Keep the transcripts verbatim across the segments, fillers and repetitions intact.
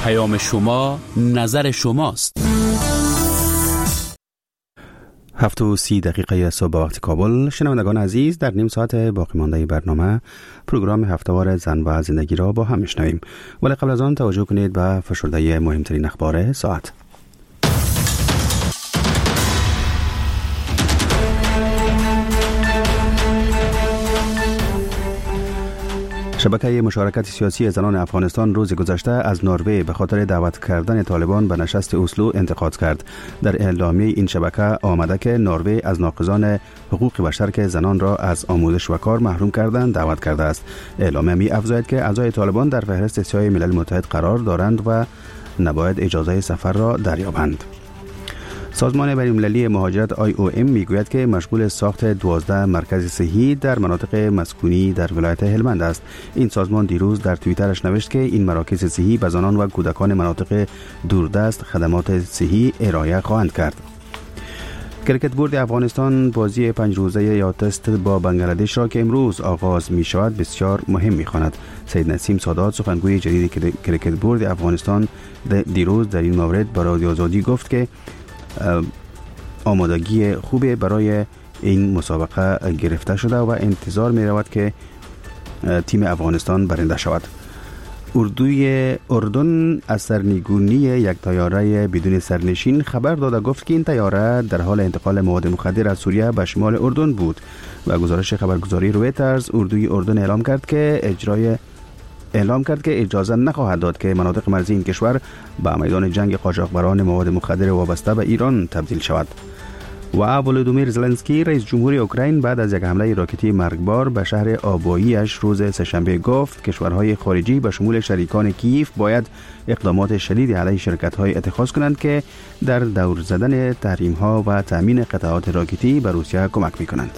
پیام شما نظر شماست. هفت و سی دقیقه صبح با وقت کابل. شنوندگان عزیز، در نیم ساعت باقی مانده برنامه پروگرام هفته‌وار زن و زندگی را با هم میشنویم، ولی قبل از آن توجه کنید به فشرده مهمترین اخبار ساعت. شبکه مشارکت سیاسی زنان افغانستان روز گذشته از نروژ به خاطر دعوت کردن طالبان به نشست اسلو انتقاد کرد. در اعلامیه این شبکه آمده که نروژ از ناقضان حقوق بشر که زنان را از آموزش و کار محروم کردند دعوت کرده است. اعلامیه می افزاید که اعضای طالبان در فهرست سیاه ملل متحد قرار دارند و نباید اجازه سفر را دریابند. سازمان بین‌المللی مهاجرت آی او ام میگوید که مشغول ساخت دوازده مرکز صحی در مناطق مسکونی در ولایت هلمند است. این سازمان دیروز در توییترش نوشت که این مراکز صحی به زنان و کودکان مناطق دوردست خدمات صحی ارائه خواهند کرد. کرکت بورد افغانستان بازی پنج روزه یا تست با بنگلادش را که امروز آغاز می شود بسیار مهم می خواند. سید نسیم سادات سخنگوی جدید کرکت بورد افغانستان دیروز در این مورد به رادیو آزادی گفت که آمادگی خوبی برای این مسابقه گرفته شده و انتظار می رود که تیم افغانستان برنده شود. اردوی اردن از سرنگونی یک طیاره بدون سرنشین خبر داده گفت که این طیاره در حال انتقال مواد مخدر از سوریه به شمال اردن بود و گزارش خبرگزاری رویترز اردوی اردن اعلام کرد که اجرای اعلام کرد که اجازه نخواهد داد که مناطق مرزی این کشور به میدان جنگ قاچاقبران مواد مخدر وابسته به ایران تبدیل شود. و ولودیمیر زلنسکی رئیس جمهور اوکراین بعد از یک حمله راکتی مرگبار به شهر آباییش روز سه‌شنبه گفت کشورهای خارجی به شمول شریکان کیف باید اقدامات شدید علیه شرکت‌های اتخاذ کنند که در دور زدن تحریم‌ها و تامین قطعات راکتی به روسیه کمک می‌کنند.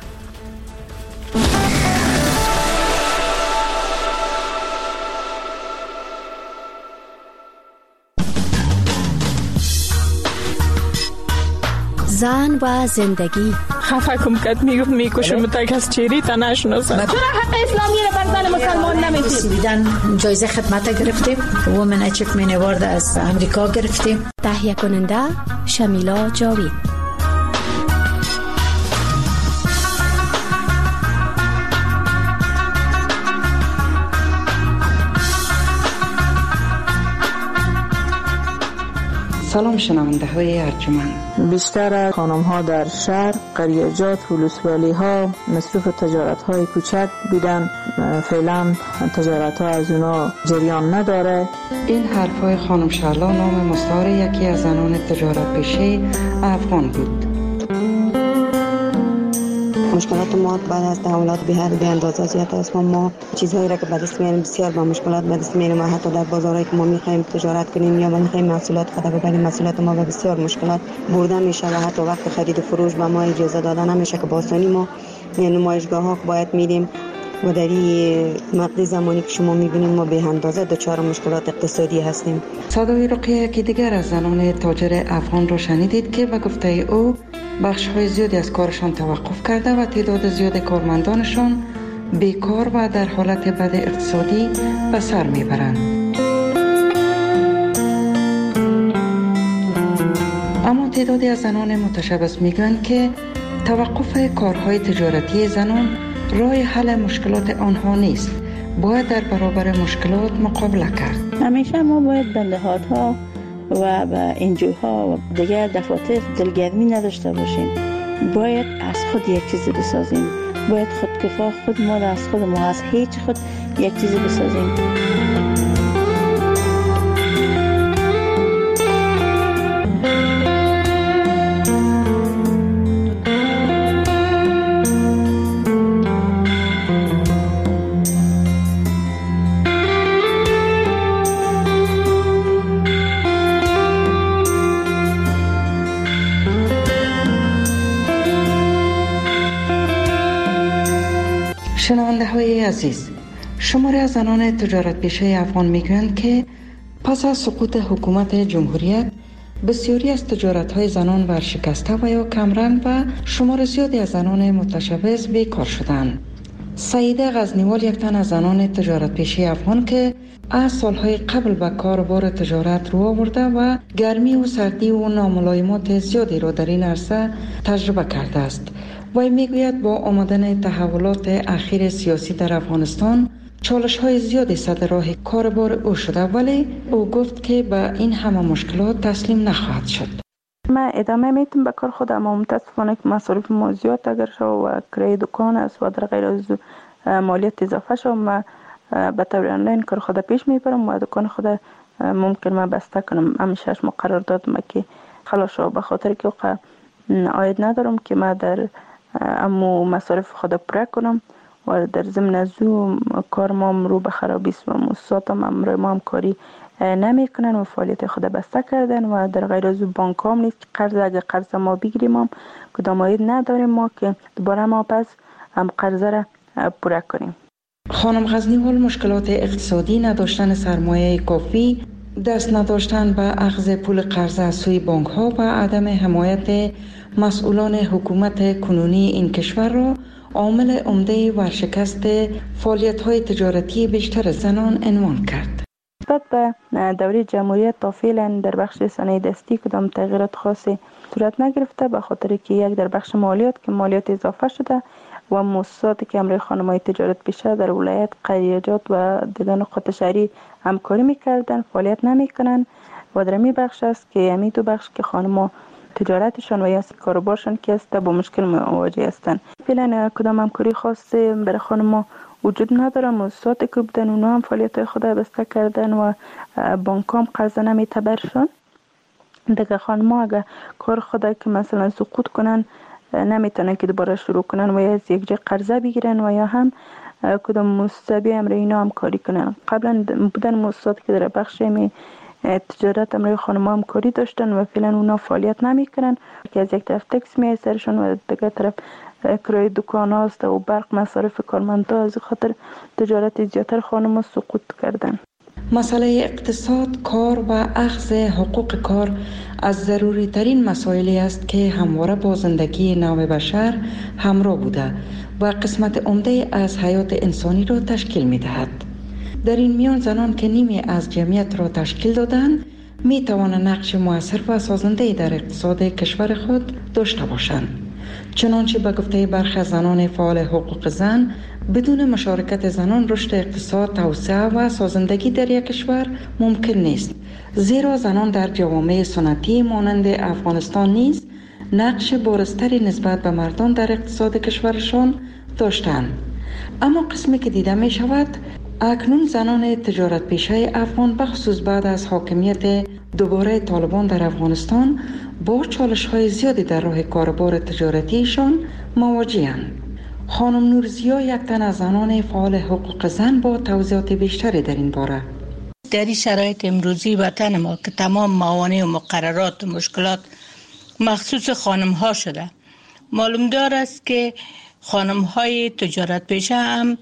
زن و زندگی. خفه کم کت میگفت میکشم تک از چیری تا نشناسم. چرا حق اسلامی رو بر زن مسلمان نمیدید؟ سویدن جایزه خدمت گرفتیم، وومن اچیومنت اوارد از امریکا گرفتیم. تهیه کننده شمیلا جاوید. سلام شنونده های ارجمند. بیشتر خانم ها در شهر، قریجات و ولسوالی ها مصروف تجارت های کوچک بودن. فعلا تجارت ها از اونا جریان نداره. این حرف های خانم شهلا نام مستعار یکی از زنان تجارت پیشه افغان بود. مشکلات ما بعد از تحولات به هر اندازه زیاد است. ما چیزهایی را که به دست میاریم بسیار با مشکلات به دست میاریم. حتی در بازارهایی که ما میخوایم تجارت کنیم یا میخوایم محصولات خود ببریم، محصولات ما به بسیار مشکلات برده میشه و حتی وقت خرید و فروش به ما اجازه داده نمیشه که با آسانی ما یعنی نمایشگاه ها باید میریم و در این مقطع زمانی که شما میبینید ما به اندازه دچار مشکلات اقتصادی هستیم. صدای رقیه که دیگر از زنان تاجر افغان را شنیدید که به گفته او بخش های زیادی از کارشان توقف کرده و تعداد زیاد کارمندانشان بیکار و در حالت بد اقتصادی به سر میبرند. اما تعدادی از زنان متشبث میگویند که توقف کارهای تجارتی زنان راه حل مشکلات آنها نیست. باید در برابر مشکلات مقابله کرد. همیشه ما باید به نهادها و به انجوها و دیگر دفاتر دلگرمی نداشته باشیم. باید از خود یک چیزی بسازیم. باید خودکفا خود ما از خود ما از هیچ خود یک چیزی بسازیم. شنونده های عزیز، شماری از زنان تجارت پیشه افغان میگویند که پس از سقوط حکومت جمهوریت بسیاری از تجارت های زنان ورشکسته و یا کمرنگ و شمار زیادی از زنان متشبث بیکار شدند. سعیده غزنیوال یک تن از زنان تجارت پیشه افغان که از سالهای قبل به کار بار تجارت رو آورده و گرمی و سردی و ناملایمات زیادی را در این عرصه تجربه کرده است. وی میگوید با آمدن تحولات اخیر سیاسی در افغانستان چالش های زیادی سر راه کار بار او شده، ولی او گفت که به این همه مشکلات تسلیم نخواهد شد. من ادامه میتونم به کار خودم، اما متاسفانه که مصارف ما زیاد اگر شد و کرایه دکان است و در غیر از مالیات اضافه شد، من به طور آنلاین کار خود پیش میبرم و دکان خود ممکن من بسته کنم. همیشه ما قرار دادم که خلاص شد، به خاطر که عاید ندارم که من در امو مصارف خود پره کنم و در ضمن از او کار ما رو به خرابی است و مؤسساتم امروی ما هم کاری نمی کنن و فعالیت خود بسته کردن و در غیر از او بانک هم نیست که قرض اگر قرض ما بگیریم هم کدام عاید نداریم ما که دوباره ما پس هم قرض را پره کنیم. خانم غزنیوال مشکلات اقتصادی، نداشتن سرمایه کافی، دست نداشتن به اخذ پول قرض از سوی بانک ها و عدم حمایت مسئولان حکومت کنونی این کشور را عامل عمده ورشکست فعالیت های تجارتی بیشتر زنان عنوان کرد. نسبت به دوره جمهوریت تا فعلا در بخش صنایع دستی کدام تغییرات خاصی صورت نگرفته، به خاطر که یک در بخش مالیات که مالیات اضافه شده و مؤسساتی که امروی خانم‌های تجارت پیشه در ولایت، قریجات و دیگر نقاط شهری همکاری میکردن فعالیت نمیکنن و در می بخش است که همین دو بخش که خانم‌ها تجارتشان و یا کاروبارشان که است با مشکل مواجه هستند. فعلا کدام همکاری خاصی برای خانم‌ها وجود نداره. مؤسساتی که بودن اونا هم فعالیت خود بسته کردن و بانک هم قرض نمیتبرشون. دیگه خانم‌ها اگر کار خود که مثلا سقوط کنن نمیتونن که دوباره شروع کنن و یا از یک جای قرضه بگیرن و یا هم کدام مؤسسه بیا امروی اینا هم کاری کنن. قبلا بودن مؤسساتی که در بخش می تجارت امروی خانم‌ها هم کاری داشتن و فعلا اونا فعالیت نمیکنن که از یک طرف تکس می سرشون و دیگه طرف کرایه دکان هاست و برق مصارف کارمندا، از خاطر تجارت زیاتر خانم‌ها سقوط کردن. مسئله اقتصاد، کار و اخذ حقوق کار از ضروری ترین مسائلی است که همواره با زندگی نوع بشر همراه بوده و قسمت عمده از حیات انسانی را تشکیل می دهد. در این میان زنان که نیمی از جمعیت را تشکیل دادند می توانند نقش مؤثر و سازنده در اقتصاد کشور خود داشته باشند. چنانچه به گفته برخی از زنان فعال حقوق زن، بدون مشارکت زنان رشد اقتصاد، توسعه و سازندگی در یک کشور ممکن نیست، زیرا زنان در جوامع سنتی مانند افغانستان نیز نقش بارزتری نسبت به مردان در اقتصاد کشورشان داشتند. اما قسمی که دیده می شود اکنون زنان تجارت پیشه افغان بخصوص بعد از حاکمیت دوباره طالبان در افغانستان با چالش های زیادی در راه کاربار تجارتیشان مواجه‌اند. خانم نورزیا یک تن از زنان فعال حقوق زن با توضیحات بیشتری در این باره. در این شرایط امروزی وطن ما که تمام موانع و مقررات و مشکلات مخصوص خانم ها شده، معلوم دار است که خانم های تجارت پیشه هم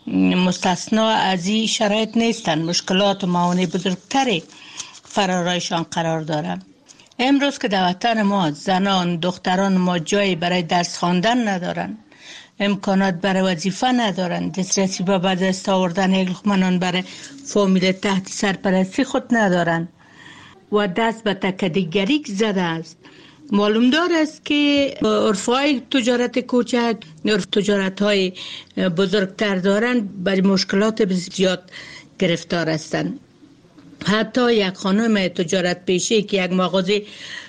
مستثنا از این شرایط نیستند. مشکلات و موانع بزرگتری فرارایشان قرار دارند. امروز که در وطن ما زنان دختران ما جایی برای درس خواندن ندارند، امکانات برای وظیفه ندارند، دسترسی به به دست آوردن یک لقمه نان برای فامیل تحت سرپرستی خود ندارند و دست به تکدیگری زده است. معلوم دار است که عرفهای تجارت کوچک، عرف تجارت های بزرگتر دارند، برای مشکلات زیاد گرفتار هستند. حتی یک خانم تجارت پیشه که یک مغازه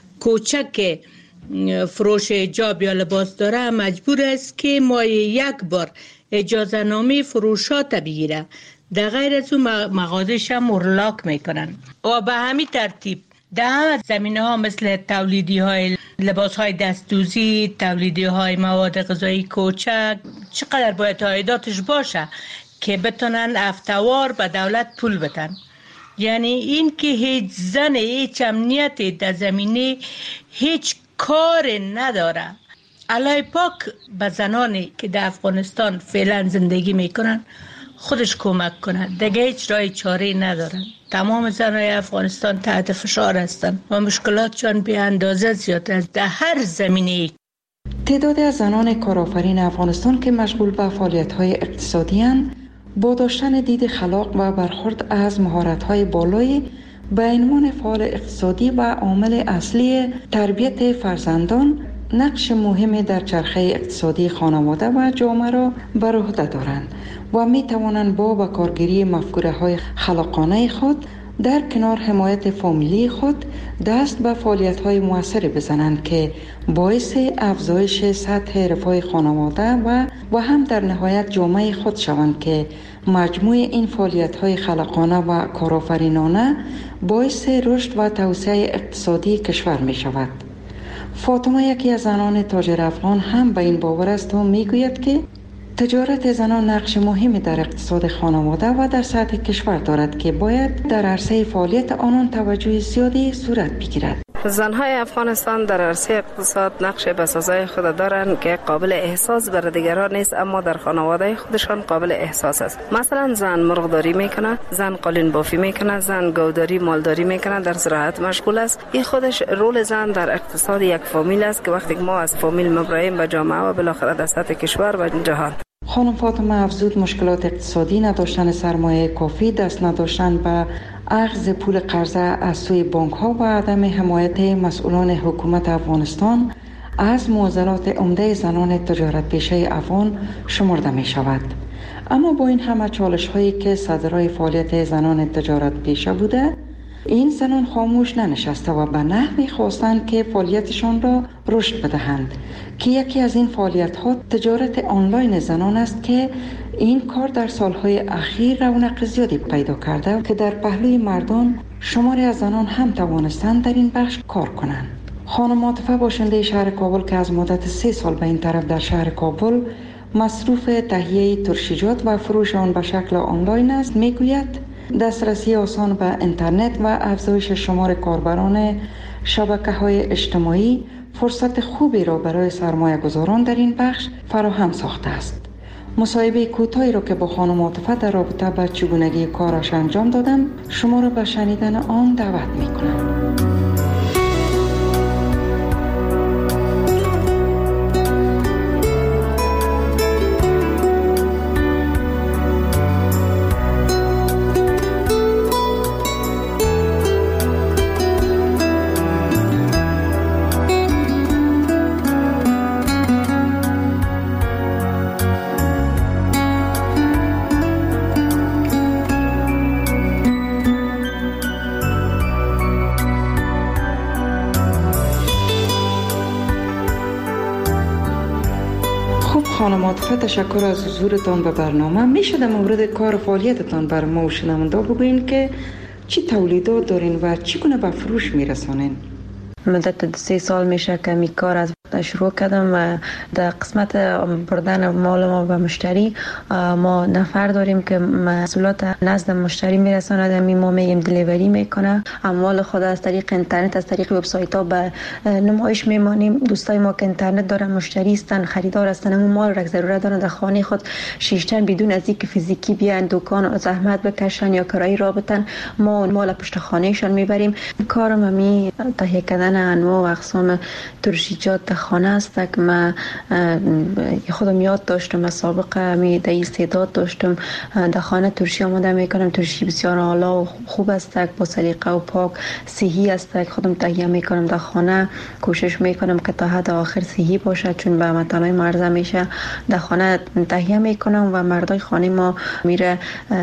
کوچک فروش حجاب یا لباس داره مجبور است که ماهی یک بار اجازه نامه فروشات بگیره، در غیر از اون مغازه‌ش هم اغلاق میکنن. و به همین ترتیب در زمینه ها مثل تولیدی های لباس های دستدوزی، تولیدی های مواد غذایی کوچک، چقدر باید عایداتش باشه که بتونن افتوار به دولت پول بدن. یعنی این که هیچ زن هیچ امنیت در زمینه هیچ کار نداره. الله پاک به زنانی که در افغانستان فعلا زندگی میکنن خودش کمک کنه، دیگه هیچ راه چاره ندارن. تمام زنای افغانستان تحت فشار هستن و مشکلاتشان به اندازه زیاد است در هر زمینه. تعدادی از زنان کارآفرین افغانستان که مشغول به فعالیت‌های اقتصادی اند، با داشتن دید خلاق و برخورد از مهارت‌های بالایی به عنوان فعال اقتصادی و عامل اصلی تربیت فرزندان نقش مهمی در چرخه اقتصادی خانواده و جامعه را بر عهده دارند و می توانند با به کارگیری مفکوره‌های خلاقانه خود در کنار حمایت فامیلی خود دست به فعالیت‌های موثری بزنند که باعث افزایش سطح رفاه خانواده و و هم در نهایت جامعه خود شوند که مجموع این فعالیت‌های خلاقانه و کارآفرینانه باعث رشد و توسعه اقتصادی کشور می شود. فاطمه یکی از زنان تاجر افغان هم به این باور است و می گوید که تجارت زنان نقش مهمی در اقتصاد خانواده و در سطح کشور دارد که باید در عرصه فعالیت آنان توجه زیادی صورت بگیرد. زنهای افغانستان در عرصه اقتصاد نقش بسازای خود دارند که قابل احساس بر دیگران نیست، اما در خانواده خودشان قابل احساس است. مثلا زن مرغداری میکنه، زن قالین بافی میکنه، زن گوداری مالداری میکنه، در زراعت مشغول است. این خودش رول زن در اقتصاد یک فامیل است که وقتی ما از فامیل مبراییم به جامعه و بالاخره در سطح کشور و جهان. خانم فاطمه افزود مشکلات اقتصادی، نداشتن سرمایه کافی، دست نداشتن به اخذ پول قرضه از سوی بانک ها و عدم حمایت مسئولان حکومت افغانستان از معضلات عمده زنان تجارت پیشه افغان شمرده می شود. اما با این همه چالش هایی که صدرای فعالیت زنان تجارت پیشه بوده، این زنان خاموش ننشسته و به نحوی خواستند که فعالیتشان را رشد بدهند که یکی از این فعالیت ها تجارت آنلاین زنان است که این کار در سالهای اخیر رونق زیادی پیدا کرده که در پهلوی مردان شماری از زنان هم توانستند در این بخش کار کنند. خانم عاطفه باشنده شهر کابل که از مدت سه سال به این طرف در شهر کابل مصروف تهیه ترشیجات و فروش آن به شکل آنلاین است، میگوید دسترسی آسان به اینترنت و افزایش شمار کاربران شبکه‌های اجتماعی فرصت خوبی را برای سرمایه گذاران در این بخش فراهم ساخته است. مصاحبه کوتاهی را که با خانم عاطفه در رابطه با چگونگی کارش انجام دادم شما را به شنیدن آن دعوت می‌کنم. خانم عاطفه تشکر از حضورتان به برنامه. میشه در مورد کار فعالیتتان بر ما و شنونده بگوین که چی تولیدات دارین و چگونه به فروش میرسانین؟ مدت سه سال میشه که می کار از شروع کردم و در قسمت بردن مال ما به مشتری ما نفر داریم که محصولات نزد مشتری میرساند. می ما میگیم دلیوری میکنه. اموال خود از طریق اینترنت از طریق وبسایت ها به نمایش میمانیم. دوستای ما که اینترنت دارن، مشتری هستن، خریدار هستن، اون مال را ضرورت دارن در خانه خود شیشتن بدون از اینکه فیزیکی بیان دکان زحمت بکشن یا کرایی را بدن، ما مال پشت خانهشان میبریم. کارم می تهیه کردن انواع و اقسام ترشیجات خانه است که من خودم یاد داشتم، از سابقه می در استعداد داشتم در خانه ترشی آماده میکنم. ترشی بسیار اعلی و خوب است، با سلیقه و پاک صحی است. خودم تهیه میکنم در خانه، کوشش میکنم که تا حد آخر صحی باشه، چون به مطالعه مرزه میشه. در خانه تهیه میکنم و مردای خانه ما میره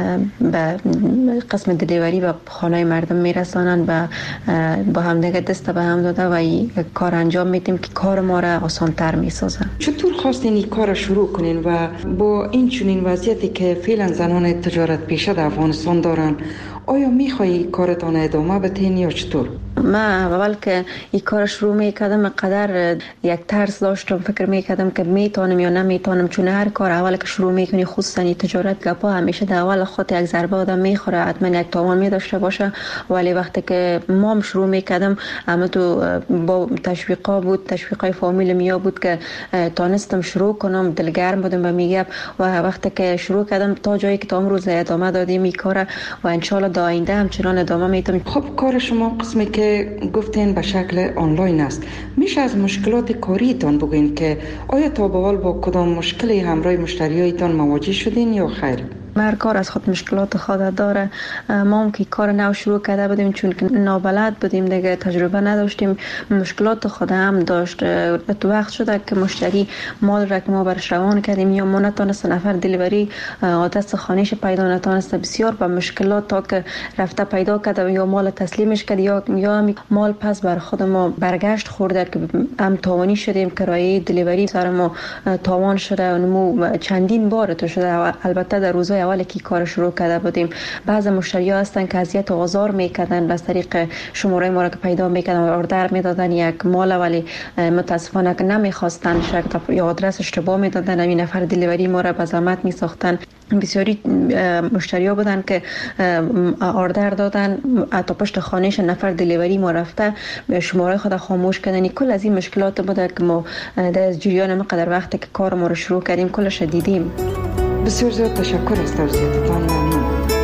به قسم دلیوری و خانه مردم میرسانن و با هم دیگه دست به هم داده و کار انجام میدیم که کار ما را آسان تر میسازه. چطور خواستین این کار شروع کنین و با این چنین وضعیتی که فعلا زنان تجارت پیشه در افغانستان دارن، آیا میخوایی کارتان ادامه بدین یا چطور؟ من اول که این کار شروع میکردم قدر یک ترس داشتم، فکر میکردم که میتونم یا نمیتونم، چون هر کار اول که شروع میکنی خصوصا تجارت گپا همیشه در اول خود یک ضربه آدم میخوره، حتما یک تاوان میداشته باشه. ولی وقتی که مام شروع میکردم اما تو با تشویقا بود، تشویقای فامیل میا بود که تانستم شروع کنم، دلگرم بودم و میگم و وقتی که شروع کردم تا جایی که تا امروز ادامه دادیم این کار و ان شاء الله در آینده همچنان ادامه میدم. خب کار شما قسمی که گفتین به شکل آنلاین است. میشه از مشکلات کاریتان بگین که آیا تا به حال با کدام مشکلی همراه مشتریایتان مواجه شدین یا خیر؟ هر کار از خود مشکلات خود داره. ما هم که کار نو شروع کرده بودیم چون که نابلد بودیم دیگه، تجربه نداشتیم، مشکلات خود هم داشت. تو وقت شده که مشتری مال را که ما برش روان کردیم یا ما نتونست نفر دلیوری آدرس خانهش پیدا نتونست، بسیار با مشکلات تا که رفته پیدا کرده یا مال تسلیمش کرد یا یا مال پس بر خود ما برگشت خورده که هم تاوانی شدیم، کرایه دلیوری سر ما تاوان شده و چندین بار تو شده. البته در روزهای اولی که کار شروع کرده بودیم بعض مشتری‌ها هستن که اذیت و آزار میکردن، از طریق شماره ما را که پیدا میکردن و اوردر میدادن یک مال، ولی متاسفانه که نمیخواستن شرکت یا آدرس اشتباه میدادن، این نفر دلیوری ما را به زحمت میساختن. بسیاری مشتری‌ها بودن که اوردر دادن تا پشت خانهش نفر دلیوری ما رفته شماره خود خاموش کردن. کل از این مشکلات بوده که ما در جریان مقدار وقتی که کار ما رو شروع کردیم کلش دیدیم. بسیار زیاد تشکر از توضیحاتتان. ممنون.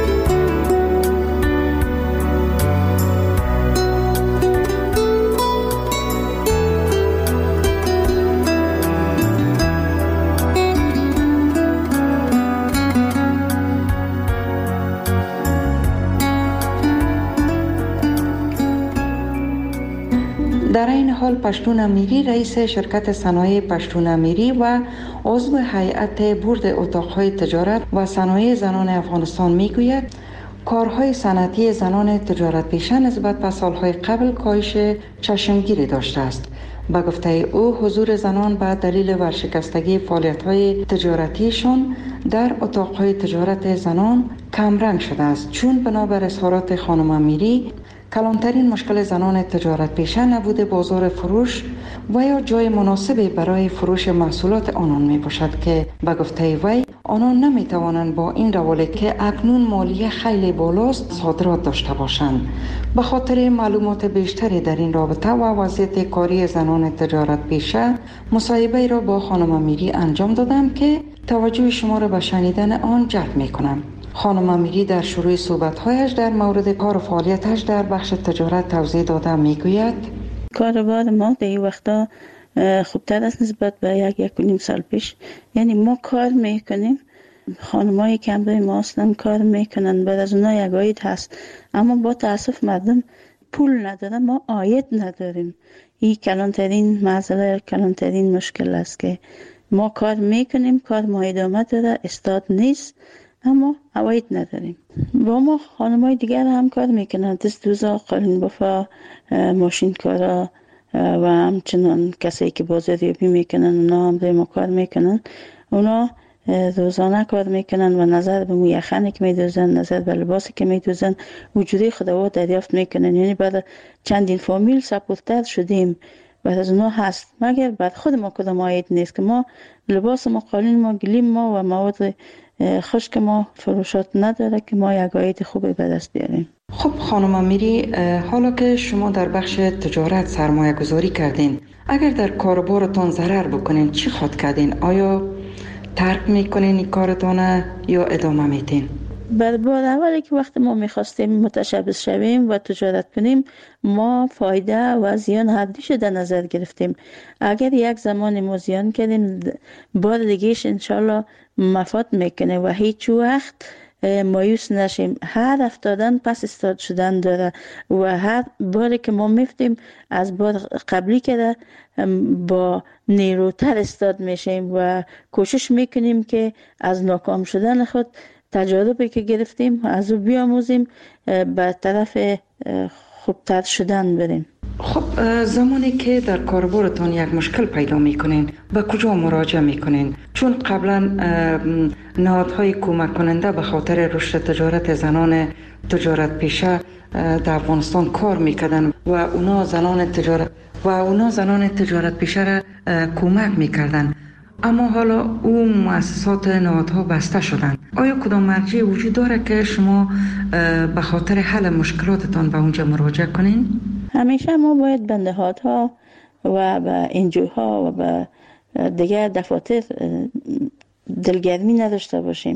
در این حال پشتون امیری رئیس شرکت صنایع پشتون امیری و عضو هیئت بورد اتاقهای تجارت و صنایع زنان افغانستان میگوید کارهای صنعتی زنان تجارت پیشه نسبت به سالهای قبل کاهش چشمگیری داشته است. به گفته او حضور زنان به دلیل ورشکستگی فعالیت‌های تجارتیشان در اتاقهای تجارت زنان کمرنگ شده است، چون بنابر اظهارات خانم امیری کلانترین مشکل زنان تجارت پیشه نبوده بازار فروش و یا جای مناسبی برای فروش محصولات آنان می باشد که به گفته وی آنان نمی توانند با این روال که اکنون مالیه خیلی بالاست صادرات داشته باشند. به خاطر معلومات بیشتری در این رابطه و وضعیت کاری زنان تجارت پیشه مصاحبه را با خانم امیری انجام دادم که توجه شما را به شنیدن آن جلب می کنم. خانم امیری در شروع صحبت‌هایش در مورد کار و فعالیتش در بخش تجارت توضیح داده میگوید کاروبار ما در این وقتا خوبتر است نسبت به یک یک و نیم سال پیش. یعنی ما کار میکنیم، خانمایی که همراه ما هستن کار میکنن، بعد از اونها یک عاید هست، اما با تاسف مردم پول ندارن، ما عاید نداریم. این کلانترین مسئله، کلانترین مشکل است که ما کار میکنیم، کار ما ادامه داره، استاد نیست، اما عواید نداریم. با ما خانمای دیگر هم کار میکنن، دست دوزا، قالین بافا، ماشین کارا و همچنان کسایی که بازاریابی میکنن اونا هم ما کار میکنن. اونا روزانه کار میکنن و نظر به مو یخنی که میدوزن، نظر به لباسی که میدوزن وجودی خودوا دریافت میکنن. یعنی بعد چندین فامیل سپورتر شدیم، بعد از اونا هست، مگر بعد خود ما کدام عاید نیست که ما لباس ما، قالین ما، گلیم ما و مواد خشک ما فروشات نداره که ما یک عاید خوبی به دست بیاریم. خب خانم امیری، حالا که شما در بخش تجارت سرمایه گذاری کردین، اگر در کاروبارتان ضرر بکنین چی خود کردین؟ آیا ترک میکنین این کارتان یا ادامه میدین؟ بر بار اولی که وقتی ما میخواستیم متشبث شویم و تجارت کنیم، ما فایده و زیان هر دوش در نظر گرفتیم. اگر یک زمان ما زیان کردیم، بار دیگهش انشالله مفاد میکنه و هیچ وقت مایوس نشیم. هر افتادن پس استاد شدن داره و هر باری که ما میفتیم از بار قبلی که با نیروتر استاد میشیم و کوشش میکنیم که از ناکام شدن خود تجربه که گرفتیم از او بیاموزیم، به طرف خوبتر شدن بریم. خب زمانی که در کاربارتان یک مشکل پیدا میکنین به کجا مراجعه میکنین؟ چون قبلا نهادهای کمک کننده به خاطر رشد تجارت زنان تجارت پیشه در افغانستان کار میکردن و اونا زنان تجارت و اونا زنان تجارت پیشه را کمک میکردن، اما حالا او مؤسسات نهادها بسته شدن. آیا کدام مرجع وجود داره که شما به خاطر حل مشکلاتتان به اونجا مراجعه کنین؟ همیشه ما باید به نهادها و به انجوها و به دیگر دفاتر دلگرمی نداشته باشیم.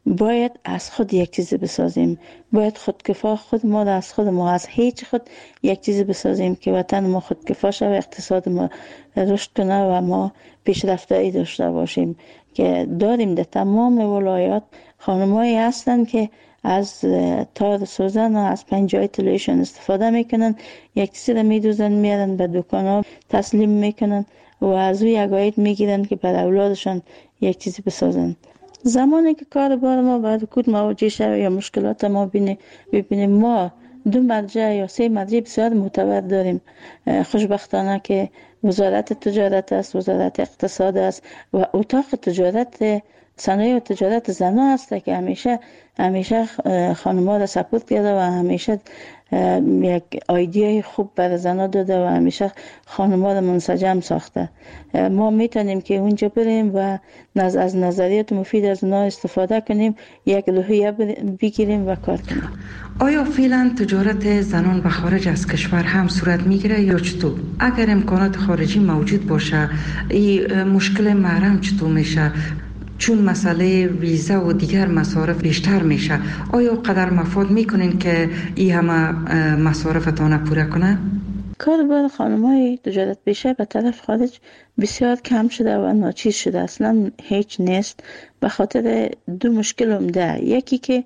باید از خود یک چیز بسازیم. باید خودکفا خود ما از خود ما از هیچ خود یک چیز بسازیم که وطن ما خودکفا شود، اقتصاد ما رشد کنه و ما پیشرفتایی داشته باشیم. که داریم در تمام ولایات خانمایی هستن که از تار سوزن و از پنجای طلایشون استفاده میکنن، یک چیزی رو میدوزن میارن به دکان ها تسلیم میکنن و از او یک عاید میگیرن که بر اولادشان یک چیزی بسازن. زمانی که کار بار ما باید کود مواجه شد یا مشکلات ما بینه ببینیم، ما دو مرجع یا سه مرجع بسیار معتبر داریم. خوشبختانه که وزارت تجارت است، وزارت اقتصاد است و اتاق تجارت صنایع و تجارت زنا است که همیشه همیشه خانم‌ها را سپورت کرده و همیشه یک ایده خوب برای زنا داده و همیشه خانم‌ها را منسجم ساخته. ما میتونیم که اونجا بریم و از نظریات مفید از اونا استفاده کنیم، یک روحیه بگیریم و کار کنیم. آیا فعلا تجارت زنان به خارج از کشور هم صورت میگیره یا چطور؟ اگر امکانات خارجی موجود باشه این مشکل محرم چطور میشه؟ چون مسئله ویزا و دیگر مصارف بیشتر میشه، آیا قدر مفاد میکنین که این همه مصارفتان پوره کنه؟ کار بار خانم‌های تجارت پیشه به طرف خارج بسیار کم شده و ناچیز شده، اصلا هیچ نیست. به خاطر دو مشکل عمده، یکی که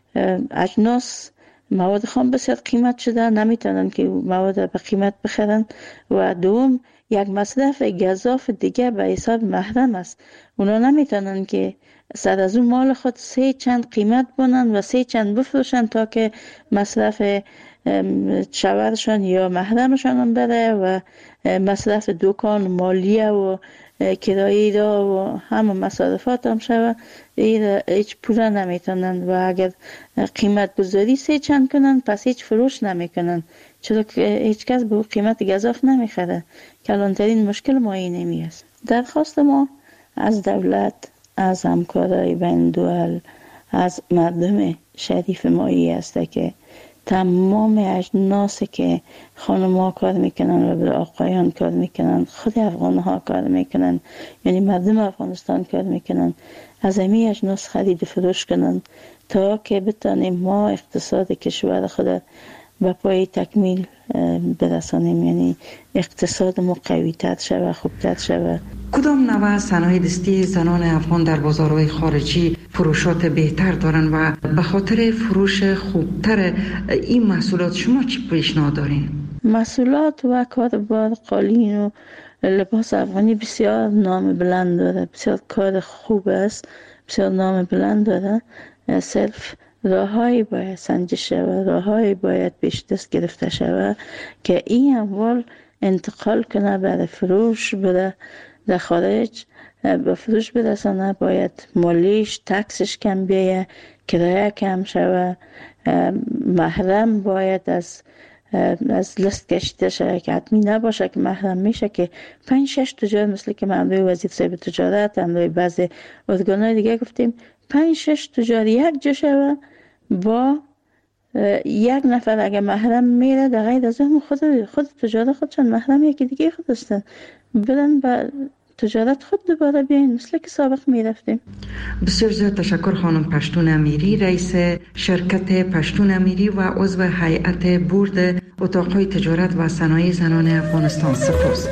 اجناس مواد خام بسیار قیمت شده، نمیتونن که مواد به قیمت بخرن، و دوم یک مصرف گزاف دیگه به حساب محرم است. اونا نمیتونن که سر از اون مال خود سه چند قیمت بونن و سه چند بفروشن تا که مصرف شوهرشان یا محرمشان بره و مصرف دکان، مالیه و کرایه را و همه مصارفات هم شود. هیچ پوله نمیتونن و اگر قیمت گذاری سه چند کنن پس هیچ فروش نمیکنن، چرا که هیچ کس به قیمت گزاف نمیخره. کلانترین مشکل ما اینمی است. درخواست ما از دولت، از همکارای بین دول، از مردم شریف مایی است که تمام اجناسی که خانم ها کار میکنن و به آقایان کار میکنن، خود افغان ها کار میکنن، یعنی مردم افغانستان کار میکنن، از همین اجناس خرید و فروش کنن تا که بتانیم ما اقتصاد کشور خود به پای تکمیل برسانیم، یعنی اقتصاد ما قوی تر شود، خوبتر شود. کدام نوع صنایع دستی زنان افغان در بازارهای خارجی فروشات بهتر دارن و به خاطر فروش خوبتر این محصولات شما چی پیشنهاد دارین؟ محصولات و کاربار قالین و لباس افغانی بسیار نام بلند داره، بسیار کار خوب است، بسیار نام بلند داره. صرف راههایی باید سنجش شود، راههایی باید پیش دست گرفته شود که این اموال انتقال کنه برای فروش، برای در خارج به فروش برسانه. باید مالیش، تکسش کم بیایه، کرایه کم شود، محرم باید از از لیست کشیده شده که حتمی نباشه که محرم میشه که پنج شش تجار، مثل که من به وزیر صاحب تجارت هم بعضی ارگانهای دیگه گفتیم، پنج شش تجار یک جا شود با یک نفر اگه محرم میره، در غیر از اون خود خود تجارت خودشان محرم یکی دیگه خود هستن، برن با تجارت خود دوباره بیاین مثل که سابق میرفتیم. بسیار زیاد تشکر خانم پشتون امیری، رئیس شرکت پشتون امیری و عضو هیئت بورد اتاقهای تجارت و صنایع زنان افغانستان. سپاس.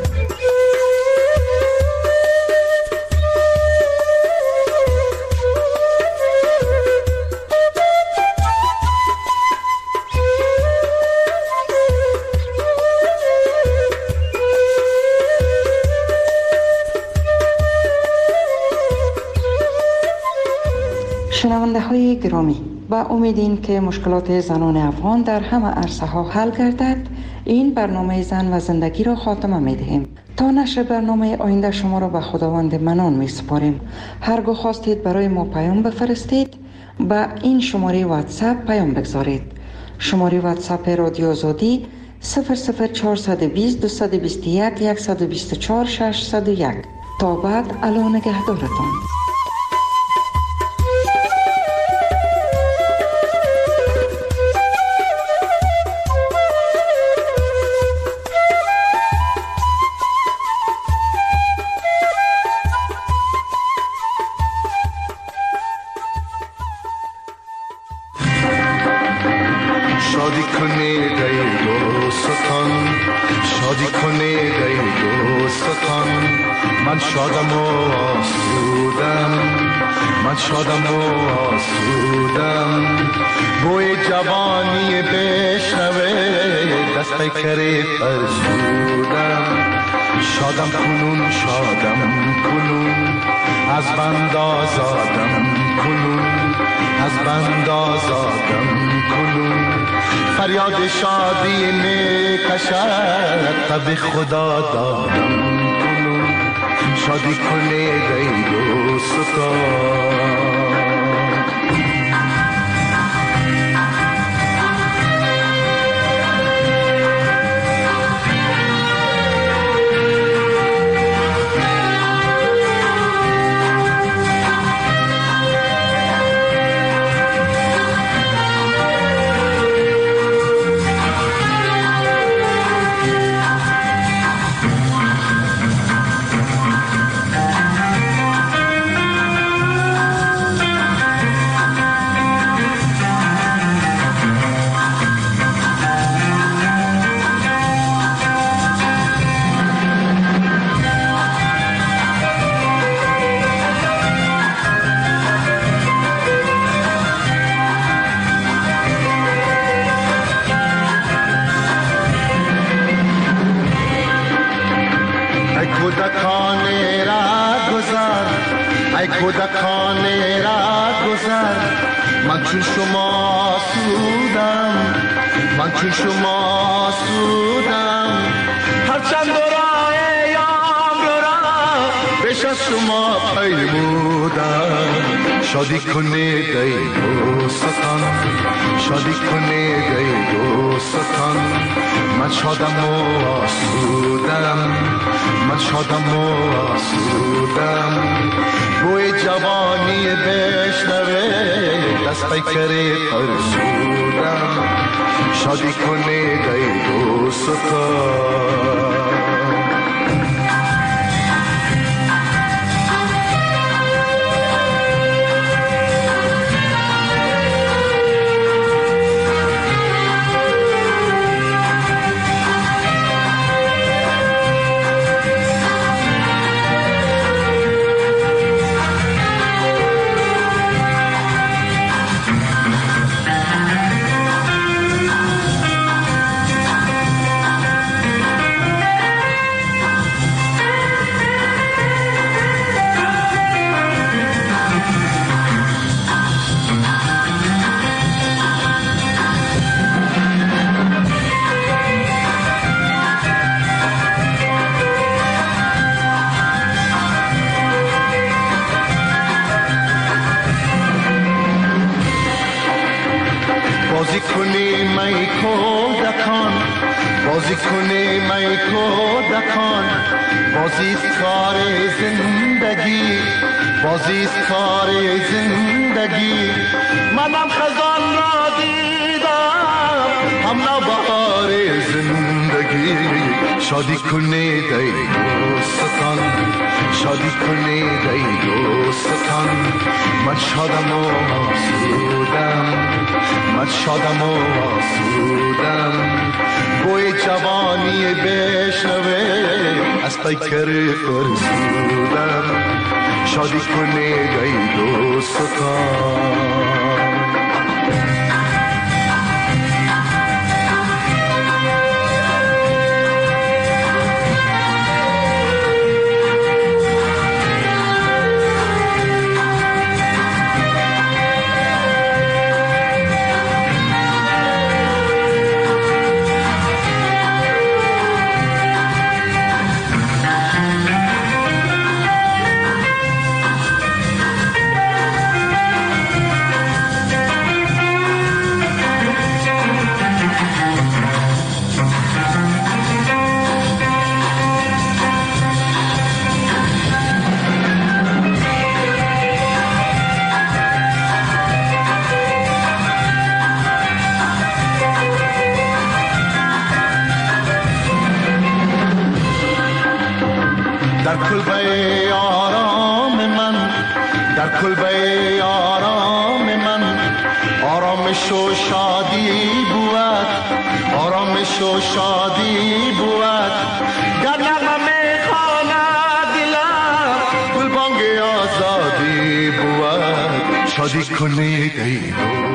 شنونده های گرامی، با امید که مشکلات زنان افغان در همه عرصه ها حل گردد، این برنامه زن و زندگی را خاتمه می دهیم. تا نشر برنامه آینده شما را به خداوند منان می سپاریم. هرگاه خواستید برای ما پیام بفرستید، با این شماره واتساپ پیام بگذارید. شماره واتساپ رادیو آزادی صفر صفر چهارصد و بیست دویست و بیست و یک صد و بیست و چهار ششصد و یک. تا بعد، الا نگهدارتان. کنه دای دوستان، شادی کنه دای دوستان. من شادم و آسودم، من شادم و آسودم. بوی جوانی بشنوه دست پیکره فرسودم. شادم کنون شادم کنون، از بند آزادم کنون، از بند آزادم کنون. فریاد شادی می کشد تب خدا دادم کنون. شادی کنه دای دوستان. کودکان را گذر، من چون شما سودم، من چون شما سودم. هرچند راه یام را بیش از شما پیمودم. شادی کنه دای دوستان، شادی کنه دای دوستان. من شادم و آسودم، من شادم و آسودم. بوی جوانی بشنوه دست پیکره فرسودم. شادی کنه دای دوستان. بازی کنی می کودکان، بازی کنی می کودکان. بازی است کار زندگی، بازی است کار زندگی. منم خزان را دیدم، هم نوبهار زندگی. شادی کنی دای دوستان، شادی کنی دای دوستان. من شادم و آسودم، من شادم و آسودم. بوی جوانی بشنوه از پیکر فرسودم. شادی کنه دای دوستان. در کلبه آرام من، در کلبه آرام من. آرامش و شادی بود آرامش و شادی بود گر نغمه میخواند دلم گلبانگ آزادی بود شادی کنید ای